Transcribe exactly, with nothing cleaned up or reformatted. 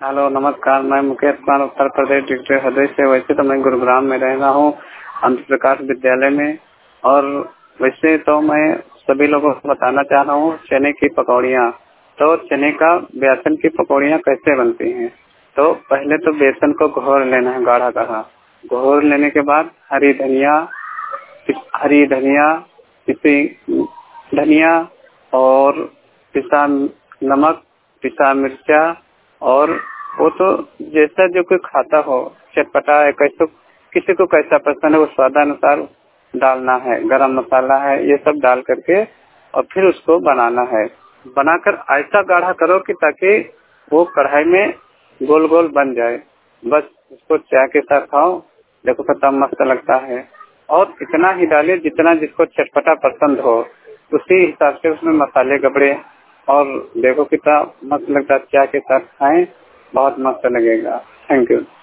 Hello नमस्कार, मैं Mukesh Kumar Uttar Pradesh district Hardoi से। वैसे तो मैं गुरुग्राम में रह रहा हूँ अंत प्रकाश विद्यालय में। और वैसे तो मैं सभी लोगों को बताना चाह रहा हूँ चने की पकौड़ियाँ। तो चने का बेसन की पकौड़ियाँ कैसे बनती हैं। तो पहले तो बेसन को घोल लेना है, गाढ़ा गाढ़ा घोल लेने के बाद हरी धनिया हरी धनिया पिसी धनिया और पिसा नमक, पिसा मिर्चा, और वो तो जैसा जो कोई खाता हो, चटपटा है कैसे, किसी को कैसा पसंद है वो स्वादानुसार डालना है। गरम मसाला है, ये सब डाल करके और फिर उसको बनाना है। बनाकर ऐसा गाढ़ा करो कि ताकि वो कढ़ाई में गोल गोल बन जाए। बस उसको चाय के साथ खाओ, देखो कितना मस्त लगता है। और इतना ही डालिए जितना जिसको चटपटा पसंद हो, उसी हिसाब से उसमें मसाले गबड़े, और देखो कितना मस्त लगता है। चाय के साथ खाएं, बहुत मस्त लगेगा। Thank you.